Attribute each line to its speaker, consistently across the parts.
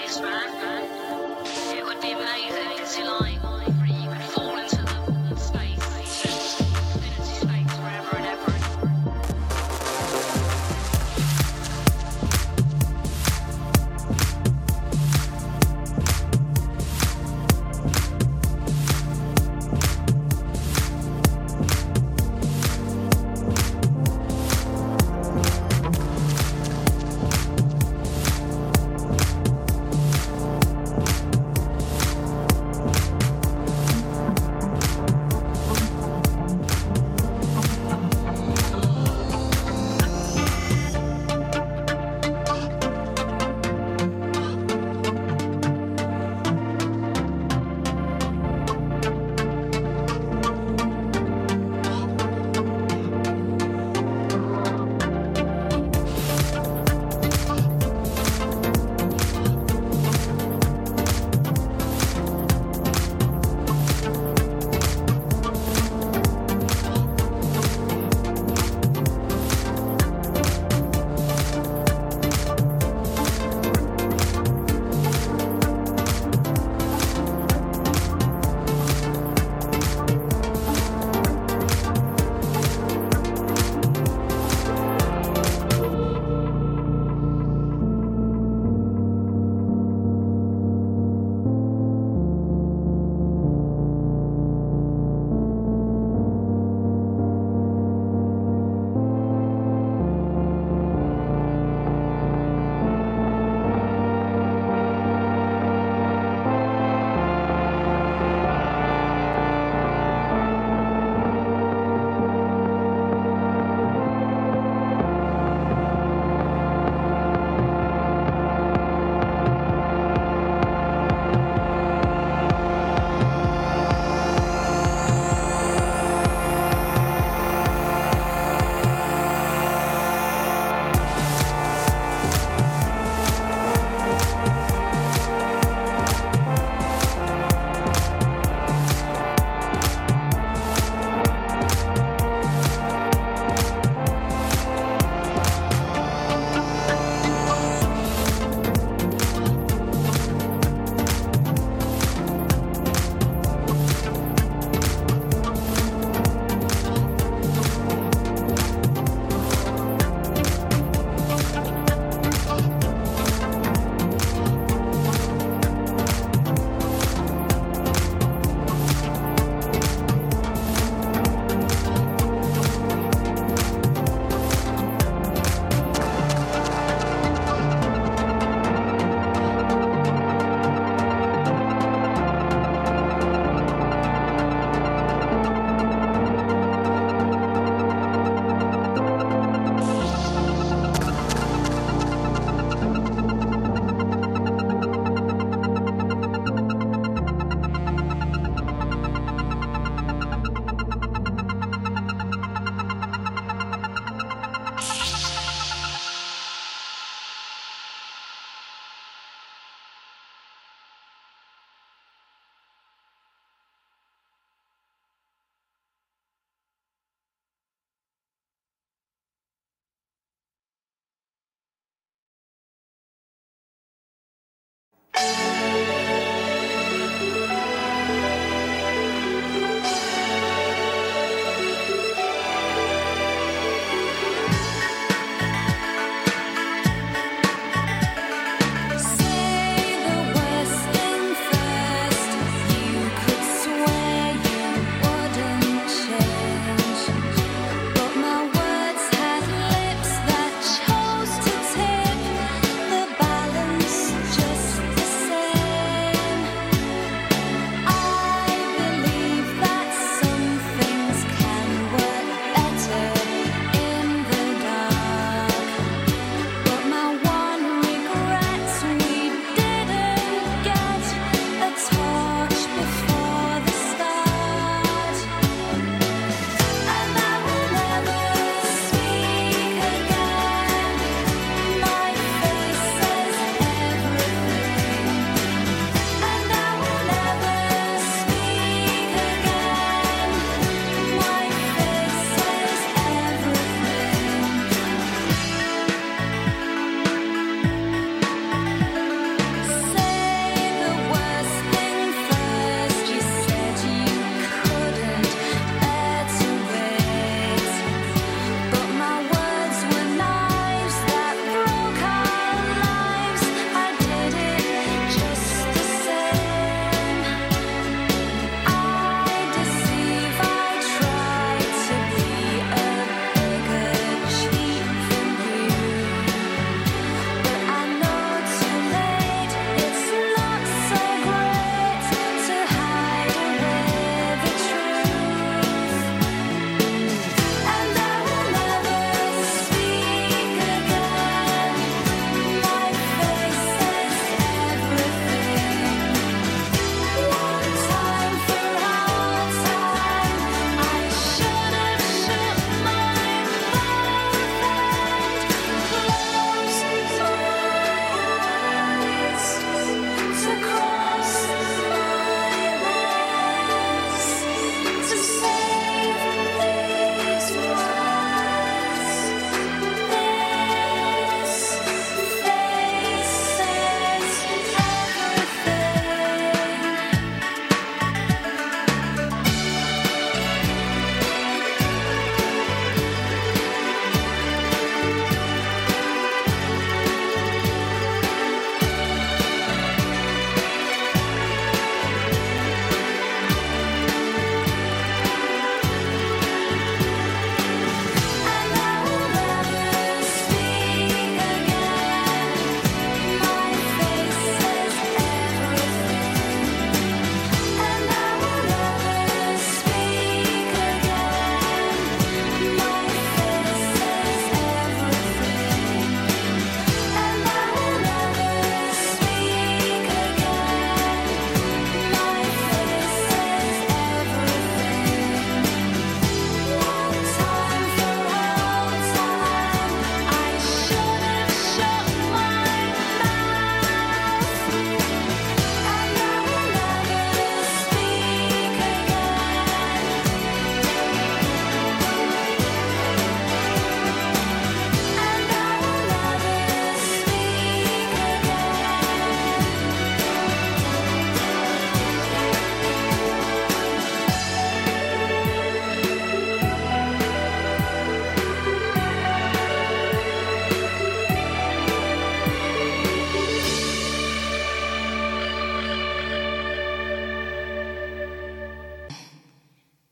Speaker 1: Just the same.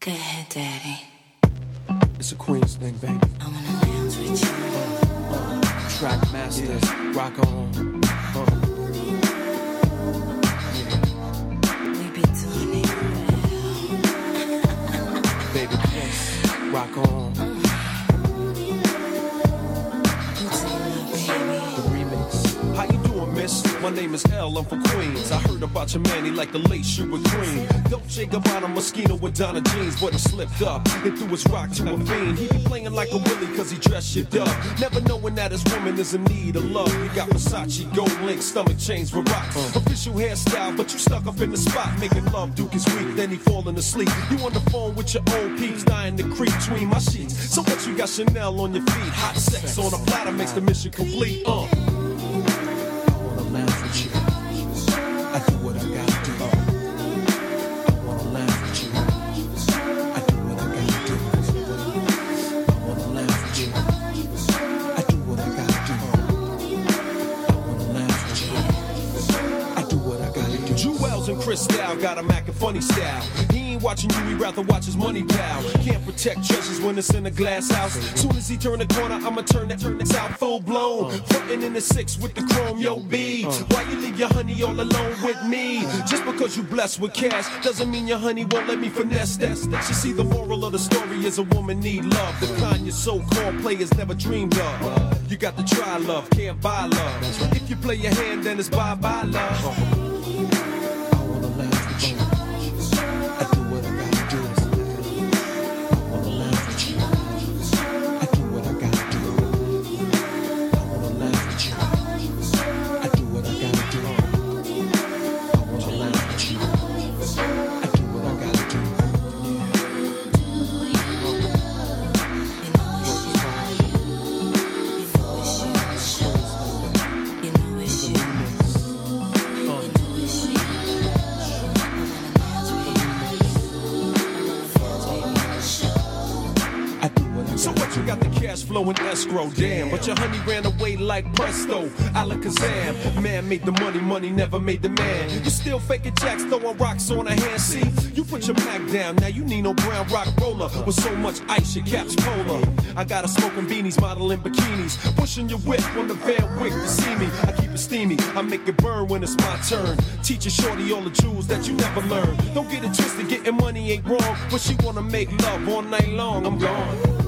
Speaker 1: Go ahead, Daddy.
Speaker 2: It's a Queens thing, baby.
Speaker 1: I wanna dance with you.
Speaker 2: Track masters, rock on.
Speaker 1: We be doing it well.
Speaker 2: Baby, yes, rock on. The remix. How you doing, miss? My name is L, I'm from Queens. I heard about your man, he like the late sugar cream. Dolce Gabbana Moschino with Donna jeans, but he slipped up and threw his rock to a fiend. He be playing like a willy cause he dressed shit up, never knowing that his woman is in need of love. You got Versace, gold link, stomach chains with rocks. Official hairstyle, but you stuck up in the spot. Making love, Duke is weak, then he falling asleep. You on the phone with your old peeps, dying to creep between my sheets. So what you got Chanel on your feet? Hot sex on a platter makes the mission complete. I do what I gotta do. I wanna laugh with you. I do what I gotta do. I wanna laugh with you. I do what I gotta do. I wanna laugh with you. I do what I gotta do. Jewels and Cristal got him acting funny style. He ain't watching you, he rather watch his money pal. Can't protect treasures when it's in a glass house. Soon as he turn the corner, I'ma turn that out full blown. Frontin' in the 6 with the chrome, yo B. Why you leave your honey all alone with me? Just because you blessed with cash doesn't mean your honey won't let me finesse that. You see, the moral of the story is a woman need love, the kind your so-called players never dreamed of. You got to try love, can't buy love. If you play your hand, then it's bye-bye love. Flowing escrow, damn, but your honey ran away like presto, alakazam. Man made the money, money never made the man. You still faking jacks, throwing rocks on a hand. See, you put your Mac down, now you need no brown rock roller with so much ice your cap's polar. I got a smoking beanies, modeling bikinis, pushing your whip on the Van Wick to see me. I keep it steamy, I make it burn when it's my turn. Teach a shorty all the jewels that you never learned. Don't get it twisted, getting money ain't wrong, but she wanna make love all night long. I'm gone.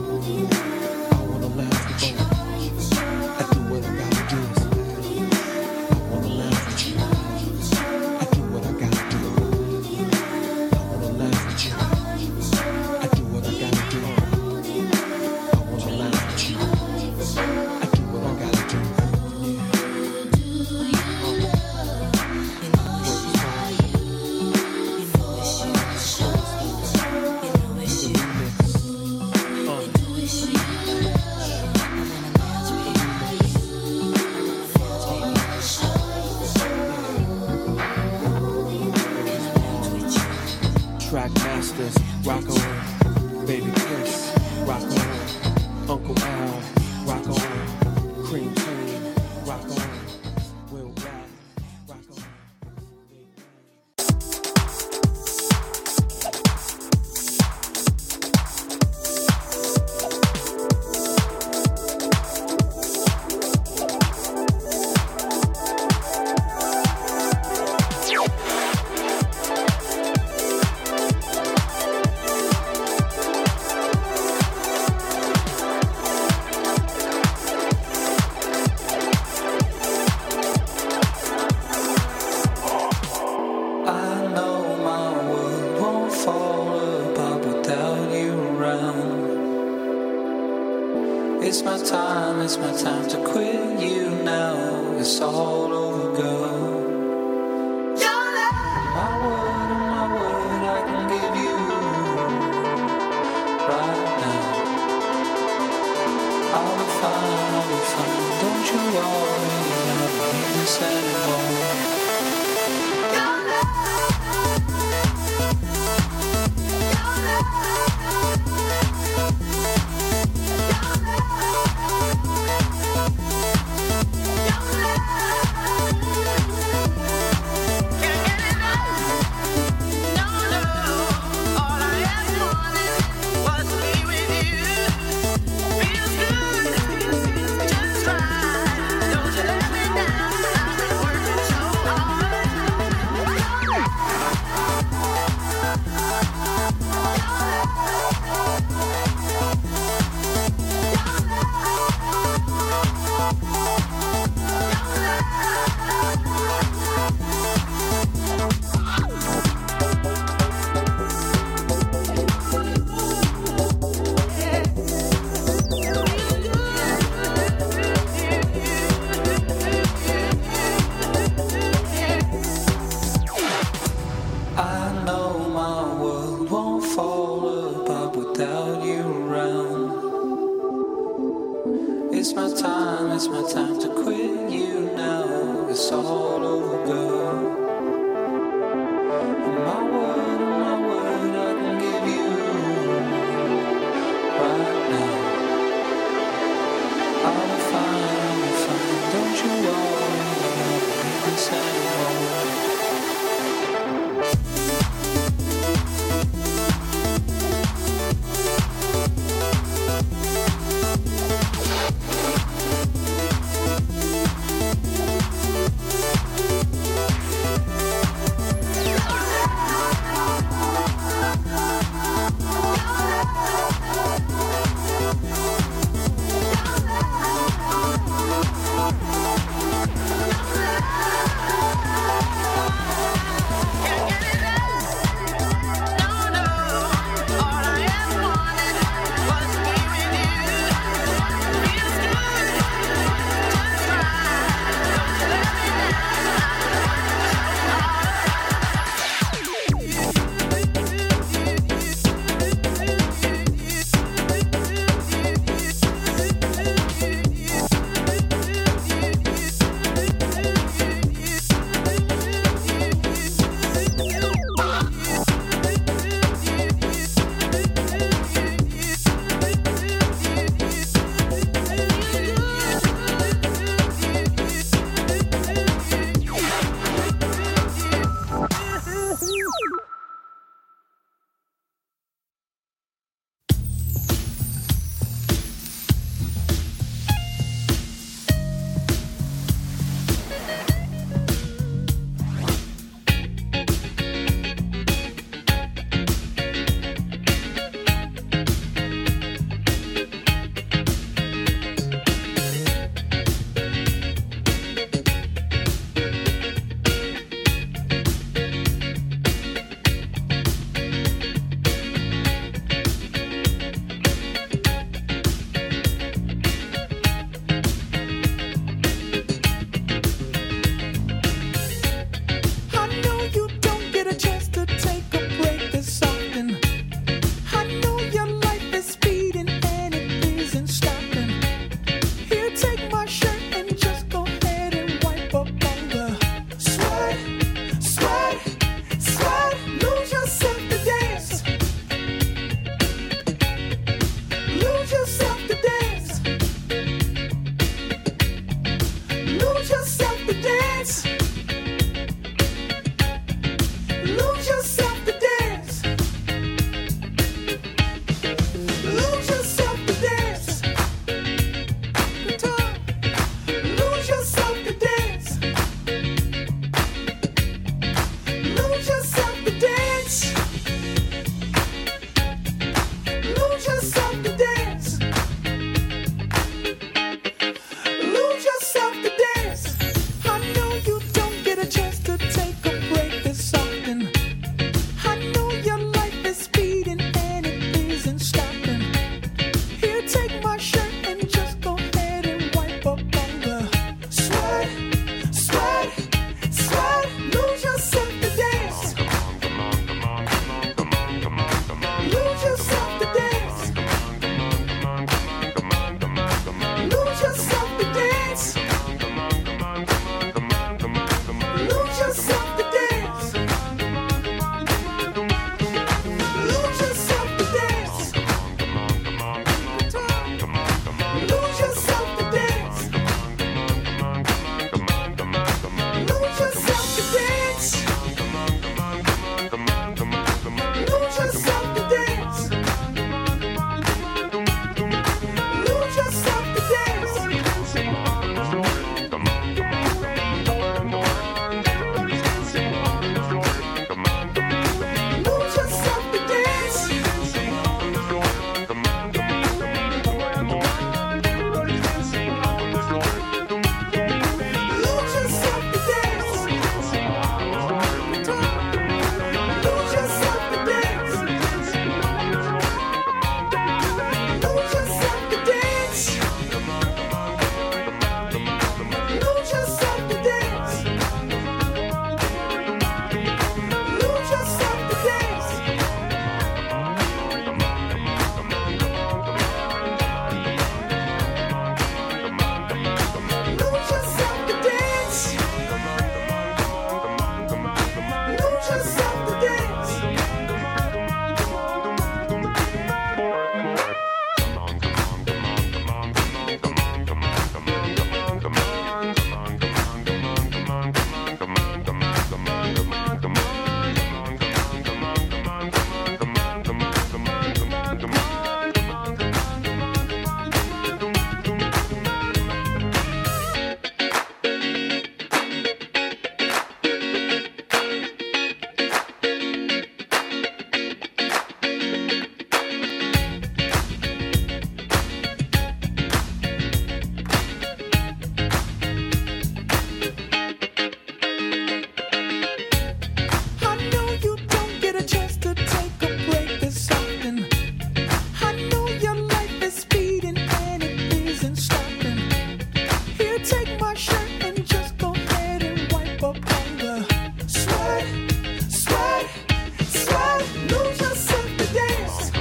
Speaker 2: Sweat, sweat, sweat, lose yourself to dance.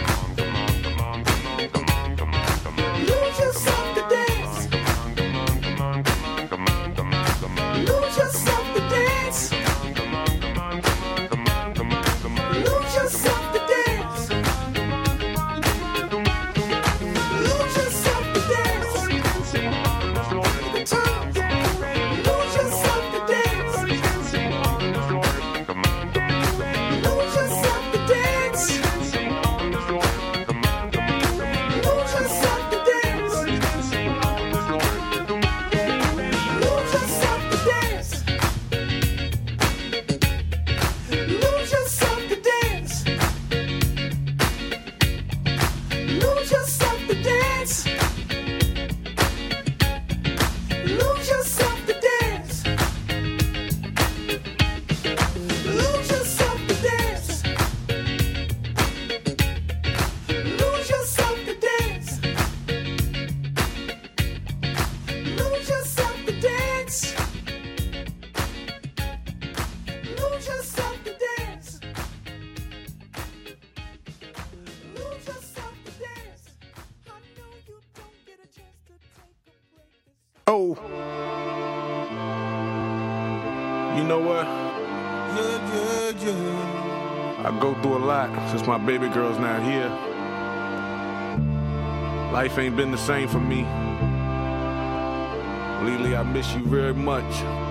Speaker 2: Lose yourself to dance. Lose yourself to dance. Lose yourself to dance. Lose yourself to dance. Take the time. Lose yourself to dance. Lose yourself to dance. Lose yourself to dance. Lose yourself to dance. Lose yourself to dance. Lose yourself to dance. Lose yourself to dance. Lose yourself to dance. Lose yourself to dance. Lose yourself to dance. Lose yourself to dance. Lose yourself to dance. I know you don't get a chance to take a break.
Speaker 3: Oh. You know what? I go through a lot since my baby girl's not here. Life ain't been the same for me. Lily, I miss you very much.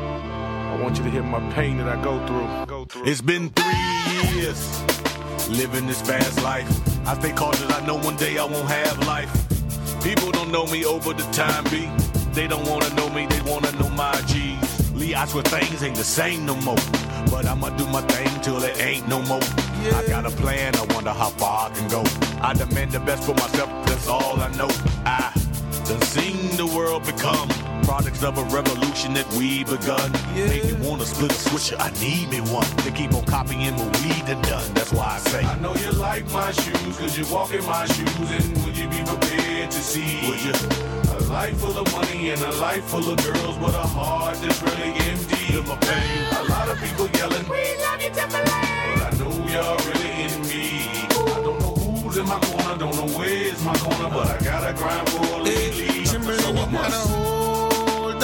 Speaker 3: I want you to hear my pain that I go through.
Speaker 4: It's been 3 years living this fast life. I stay cautious, I know one day I won't have life. People don't know me over the time beat. They don't wanna know me, they wanna know my G's. Lee, I swear things ain't the same no more. But I'ma do my thing till it ain't no more. I got a plan, I wonder how far I can go. I demand the best for myself, that's all I know. I done seen the world become products of a revolution that we begun. Make me wanna split a swisher, I need me one. They keep on copying what we done done, that's why I say
Speaker 5: I know you like my shoes, cause you walk in my shoes, and would you be prepared to see?
Speaker 4: Would you?
Speaker 5: A life full of money and a life full of girls, but a heart that's really empty.
Speaker 4: Feel my pain.
Speaker 5: A lot of people yelling, we love you, Timberlake, but I know you're really in me. I don't know who's in my corner, don't know where's my corner, but I gotta grind for a lead. So I must.
Speaker 2: Hold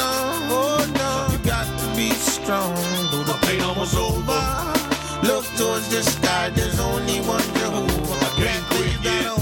Speaker 2: on, you got to be strong. Though the
Speaker 4: pain almost over.
Speaker 2: Look towards the sky, there's only one Jehovah.
Speaker 4: I can't quit
Speaker 2: You gotta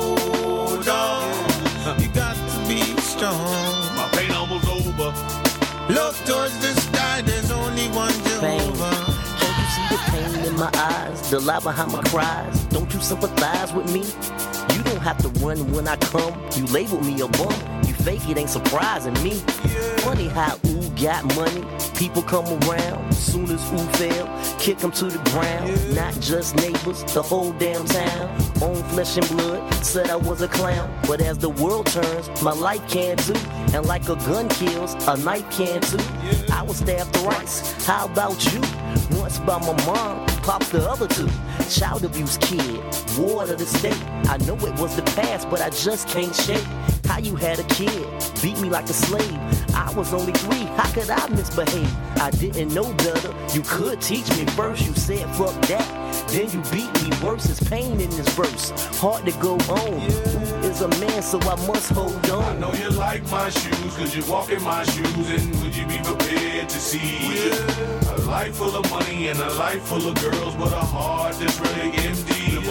Speaker 2: hold on, you got to be strong.
Speaker 4: My pain almost over.
Speaker 2: Look towards the sky, there's only one Jehovah.
Speaker 6: Don't you see the pain in my eyes, the lie behind my cries? Don't you sympathize with me? You don't have to run when I come. You label me a bum. You fake it, ain't surprising me. Funny how ooh got money. People come around. Soon as ooh fail, kick them to the ground. Not just neighbors, the whole damn town. Own flesh and blood, said I was a clown. But as the world turns, my life can too. And like a gun kills, a knife can too. I was stabbed thrice. How about you? Once by my mom, pops the other two. Child abuse kid, ward of the state. I know it was the past, but I just can't shake. How you had a kid, beat me like a slave. I was only 3, how could I misbehave? I didn't know better, you could teach me first. You said fuck that, then you beat me worse. It's pain in this verse, hard to go on. Who is a man, so I must hold on.
Speaker 5: I know you like my shoes, cause you walk in my shoes, and would you be prepared to see? A life full of money and a life full of girls, but a heart that's really empty.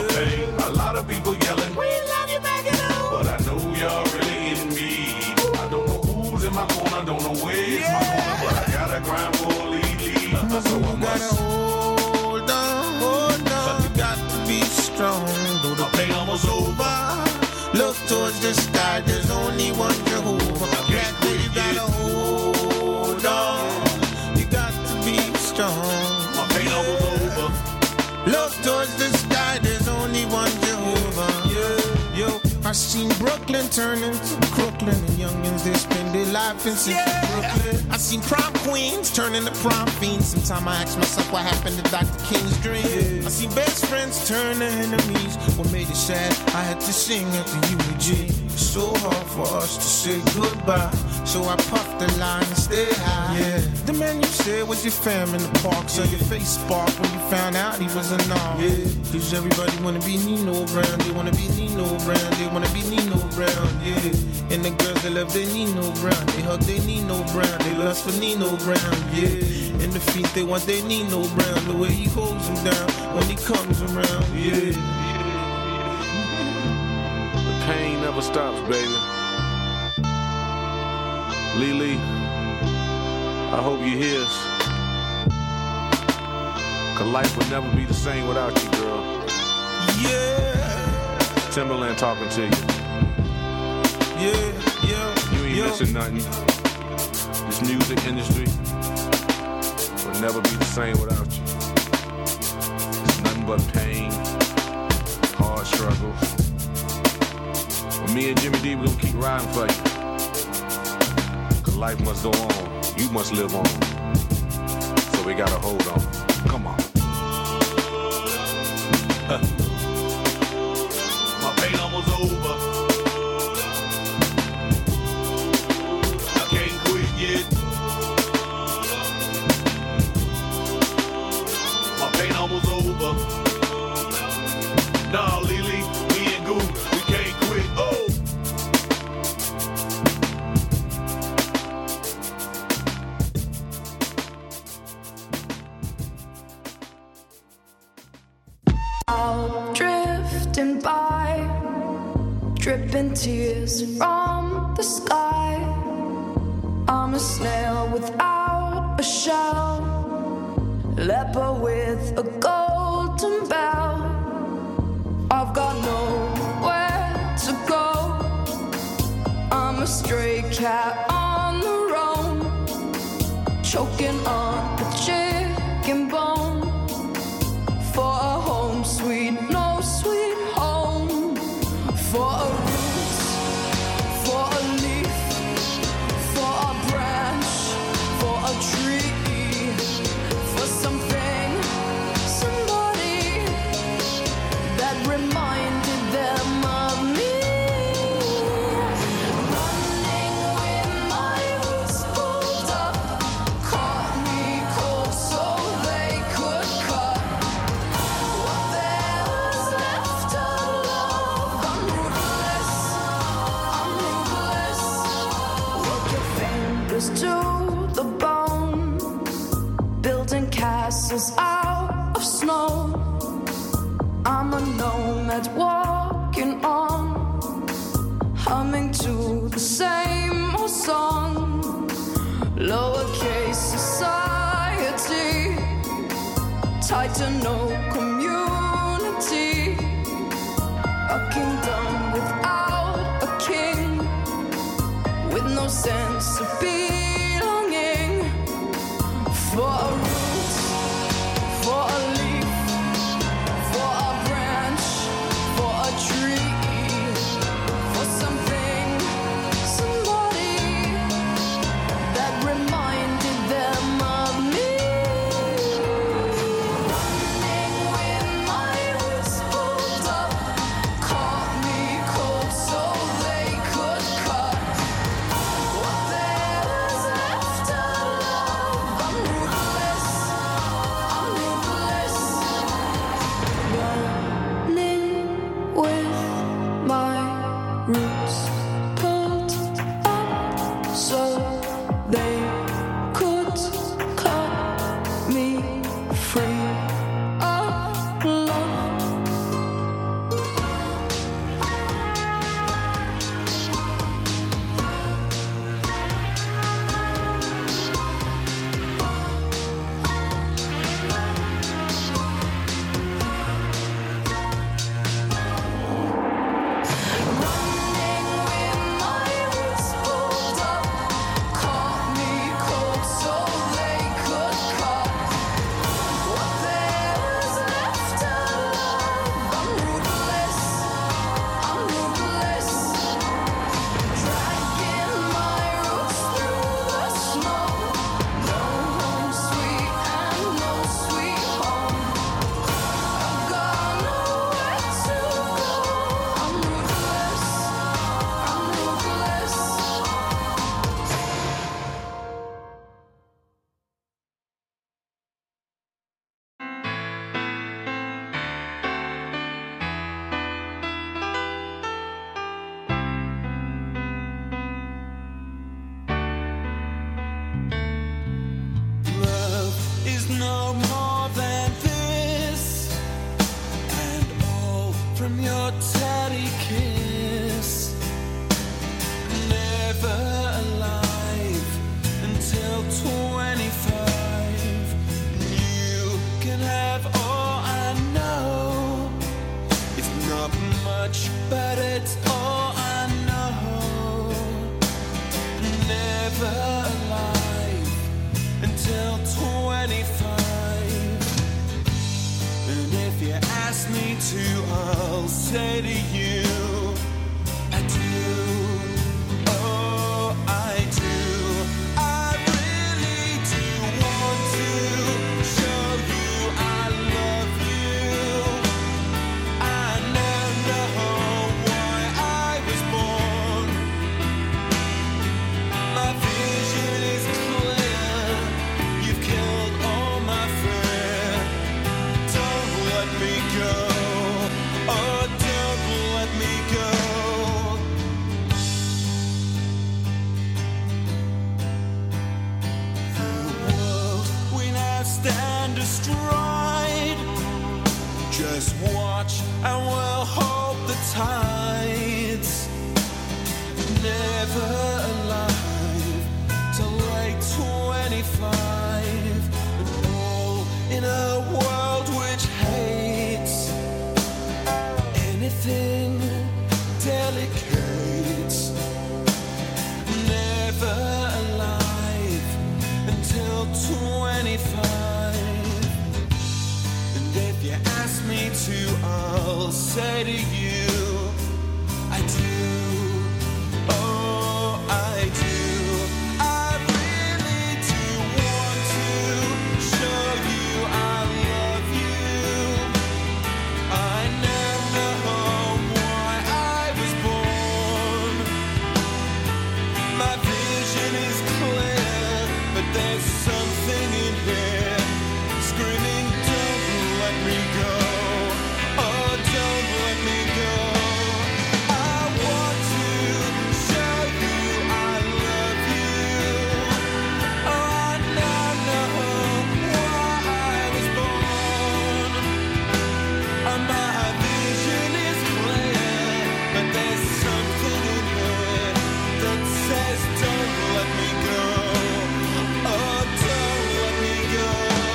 Speaker 5: A lot of people yelling, we love you back at home, but I know you're really in me. I don't know who's in my corner, don't know where's my corner, but I gotta grind for a lead. So I must.
Speaker 2: Hold on, you got to be strong. Though the pain almost over. Look towards the sky, there's only one Jehovah. You gotta hold on, you got to be strong.
Speaker 4: My pain almost over.
Speaker 2: Look towards the sky, there's only one Jehovah. Yo, I seen Brooklyn turn into Crooklyn, and youngins they spend their life in Brooklyn. I seen prom queens turn into prom fiends. Sometimes I ask myself what happened to Dr. King's dream. I seen best friends turn to enemies. What made it sad? I had to sing at the eulogy. It's so hard for us to say goodbye. So I puffed the line and stay high. Yeah, the man you said was your fam in the park. So your face sparked when you found out he was a nom. Yeah, cause everybody wanna be Nino Brown. They wanna be Nino Brown. They wanna be Nino Brown. Yeah, and the girls that love their Nino Brown. They hug their Nino Brown. They lust for Nino Brown. Yeah, and the feet they want their Nino Brown. The way he holds them down when he comes around. Yeah.
Speaker 3: Pain never stops, baby. Lily, I hope you hear us. Cause life would never be the same without you, girl.
Speaker 2: Yeah.
Speaker 3: Timberland talking to you.
Speaker 2: Yeah.
Speaker 3: You ain't missing nothing. This music industry will never be the same without you. It's nothing but pain, hard struggles. But me and Jimmy D, we gonna keep riding for you. Cause life must go on. You must live on. So we gotta hold on. Come on.
Speaker 4: My pain almost over. I can't quit yet. My pain almost over. Nah, Lily, me and Goo, we can't quit. Oh.
Speaker 7: Drifting by, dripping tears from the sky. I'm a snail without a shell, leper with a golden bell. I've got nowhere to go. I'm a stray cat on the roam, choking on a chicken bone. For a home sweet, no sweet home. For a root, for a leaf, for a branch, for a tree, for something, somebody that reminded them of me. Running with my roots pulled up, caught me cold so they could cut what there was left of love. I'm ruthless, work your fingers to the bone, building castles out of snow. I'm a nomad walking on, humming to the same old song. Lowercase society, tied to no community. A kingdom without a king, with no sense of belonging. For a root, for a leaf, for a branch, for a tree, for something, somebody that reminded them of me. Running with my roots pulled up, caught me cold so they could cut what there
Speaker 2: ask me to, I'll say to you, I do. Oh, I do. I really do want to show you I love you. I now know why I was born. My vision is clear. You've killed all my fear. Don't let me go. Oh, don't let me go. The world we now stand astride. Just watch and we'll hold the tides. Never alive till late 25, and all in a world which hates anything delicate. Never alive until 25. And if you ask me to, I'll say to you, I do. Oh, I do. I really do want to show you I love you. I now know why I was born. My vision is clear, but there's something in here screaming, don't let me go. Oh, don't let me go. I want to show you I love you. Oh, I now know why I was born. My vision is clear, but there's something in here that says don't let me go. Oh, don't let me go.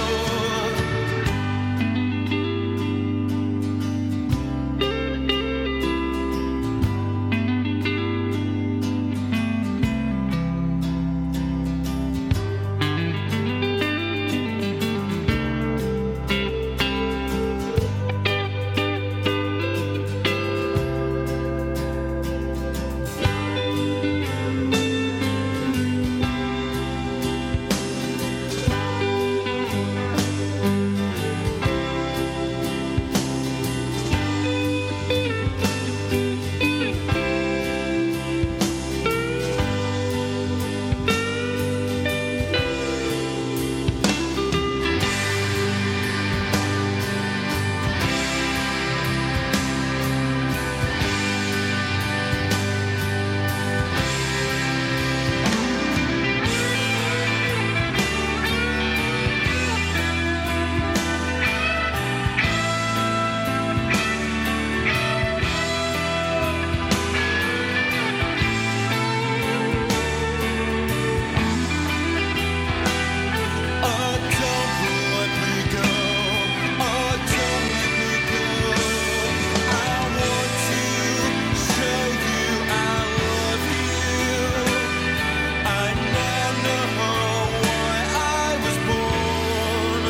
Speaker 2: Oh, don't let me go. Oh, don't let me go. I want to show you I love you. I now know why I was born.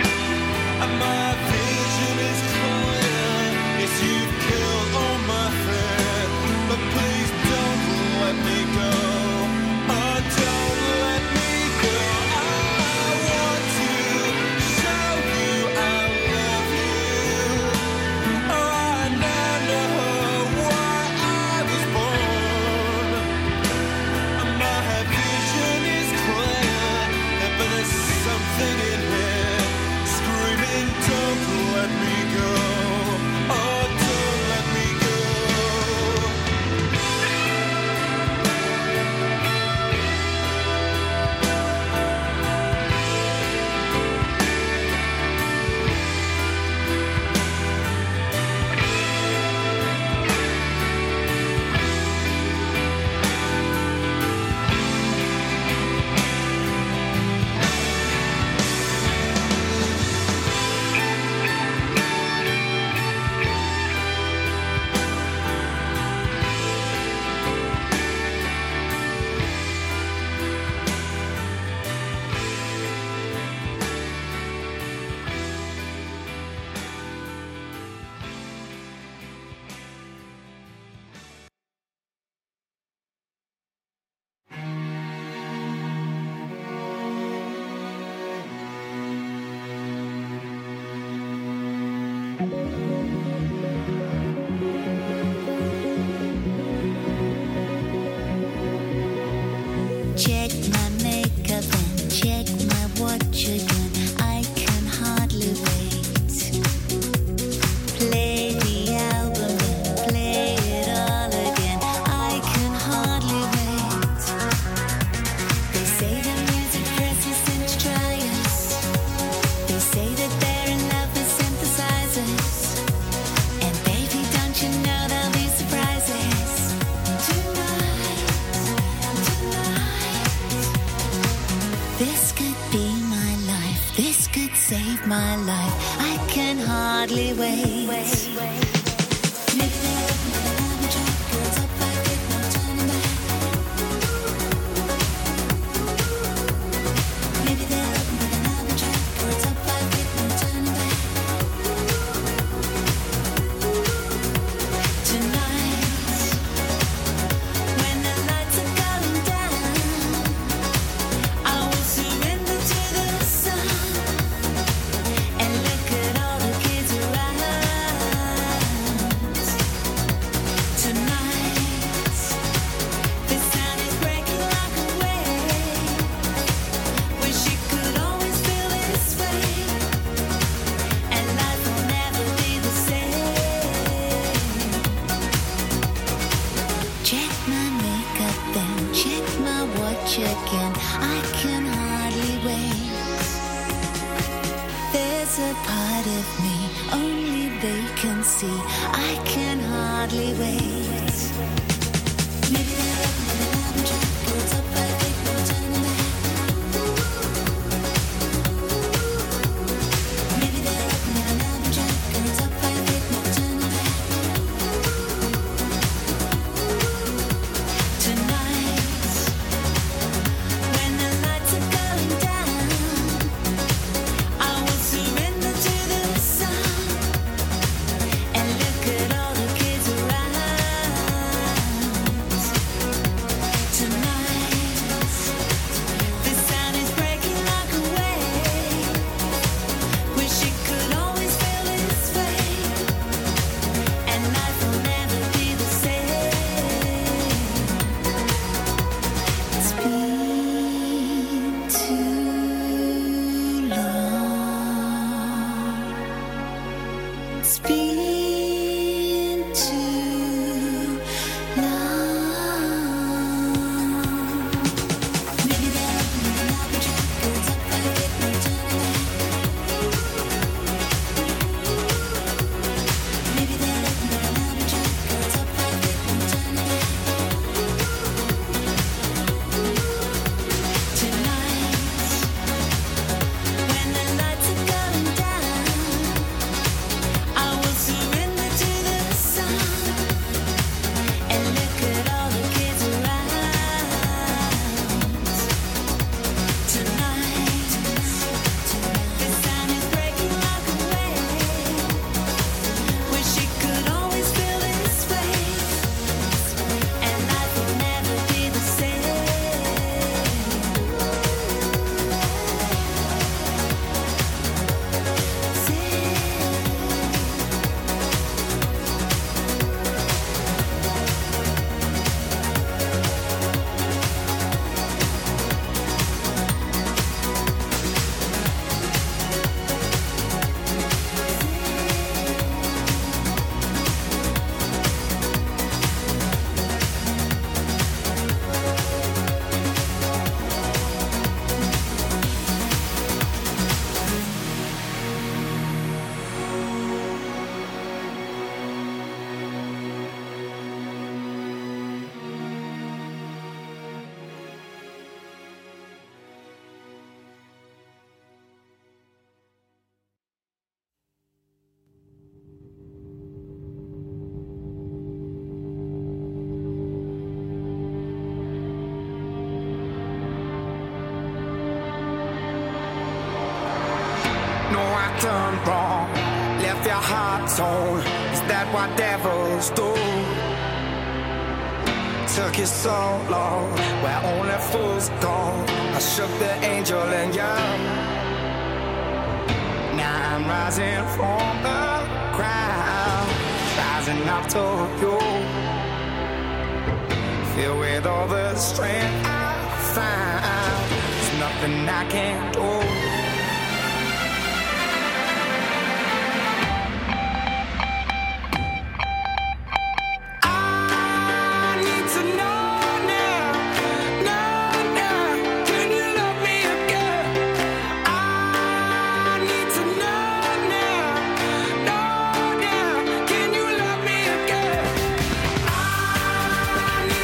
Speaker 2: My vision is clear. Yes, you've killed all my fear, but please don't let me go. Oh, don't let me go. I want to show you I love you. Oh, I now know why I was born. My vision is clear, but there's something in here screaming, don't
Speaker 7: hardly wait. Maybe they're looking at another track, girls up like it, no turning back. Maybe they're looking at another track, girls up like it, no turning back. Tonight, when the lights are going down, I will surrender to the sun and look at all the kids around. Tonight, the sound is breaking like a wave. Wish it could always feel this way, and life will never be the same. Check my makeup and check my watch again. I can hardly wait. There's a part of me only they can see. I can hardly wait. Maybe they're looking at another track, girls up like it, no turning back. Maybe they're looking at another track, girls up like it, no turning back. Tonight, when the lights are going down, I will surrender to the sun and look at all the kids around. Tonight, the sound is breaking like a wave. Wish it could always feel this way, and life will never be the same. It's been too long. It's been too long. Maybe they're looking at another track, girls up like it, no turning back. Maybe they're looking at another track, girls up like it, no turning back. Tonight, when the lights are going down, I will surrender to the sun and look at all the kids around. Tonight, the sound is breaking like a wave. Wish it could always feel this way, and life will never be the same.
Speaker 8: No, I done wrong, left your heart torn. Is that what devils do? Took you so long, where only fools go. I shook the angel and young. Now I'm rising from the ground, rising up to you. Filled with all the strength I found, there's nothing I can't do.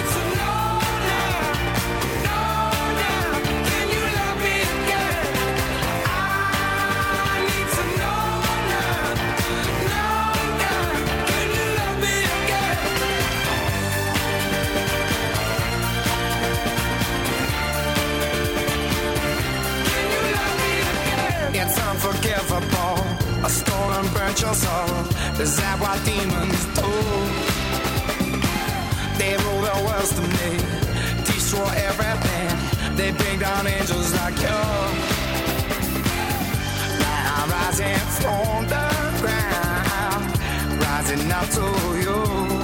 Speaker 7: Can you love me again?
Speaker 8: I stole and burnt your soul. Is that what demons do? They rule the world to me, destroy everything. They bring down angels like you. Now I'm rising from the ground, rising up to you.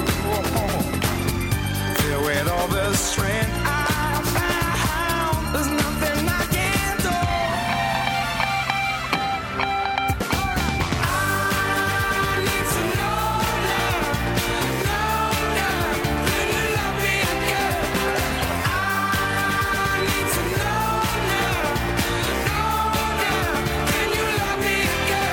Speaker 8: Filled with all the strength I found, there's nothing I can't do. I need to know now, can you love me again? I need to know now, can you love me again?